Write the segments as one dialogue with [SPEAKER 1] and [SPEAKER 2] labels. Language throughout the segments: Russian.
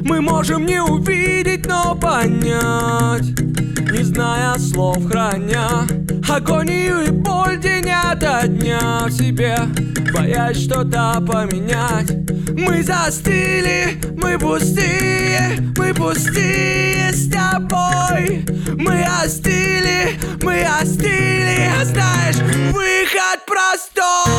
[SPEAKER 1] Мы можем не увидеть, но понять, не зная слов, храня агонию и боль день ото дня в себе, боясь что-то поменять. Мы застыли, мы пустые с тобой. Мы остыли, а знаешь, выход простой.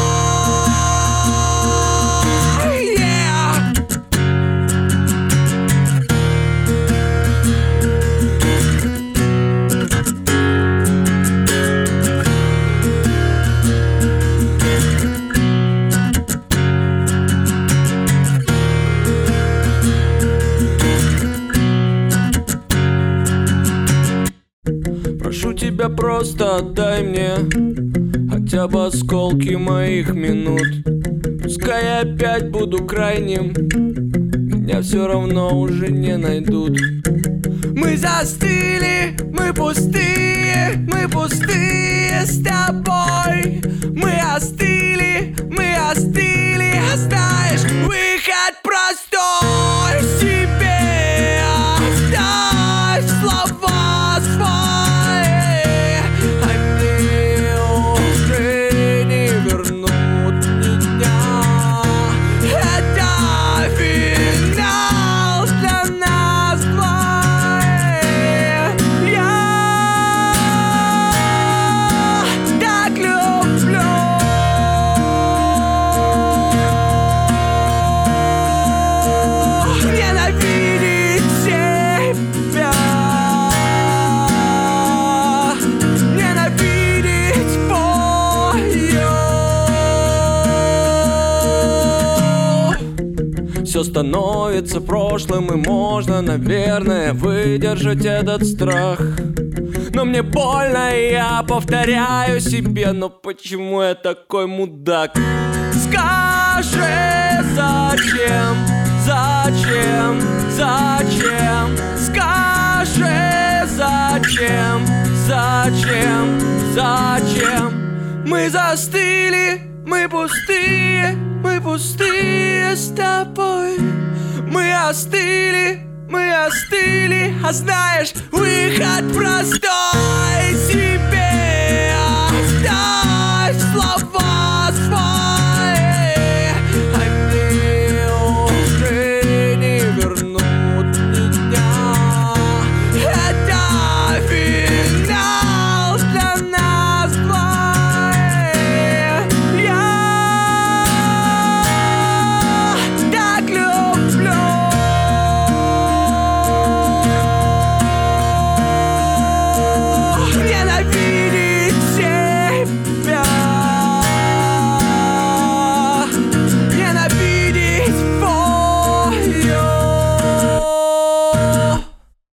[SPEAKER 1] Прошу тебя, просто отдай мне хотя бы осколки моих минут. Пускай я опять буду крайним, меня все равно уже не найдут. Мы застыли, мы пустые с тобой. Мы остыли, а знаешь, выход простой. Себе оставь слова свои, они уже не вернут меня. Это финал для нас двоих. Я так люблю ненавидеть себя, ненавидеть бою. Все становится прошлым, и можно, наверное, выдержать этот страх. Но мне больно, и я повторяю себе: но почему я такой мудак? Скажи, зачем? Скажи, зачем? Мы застыли, мы пустые с тобой. Мы остыли, а знаешь, выход простой.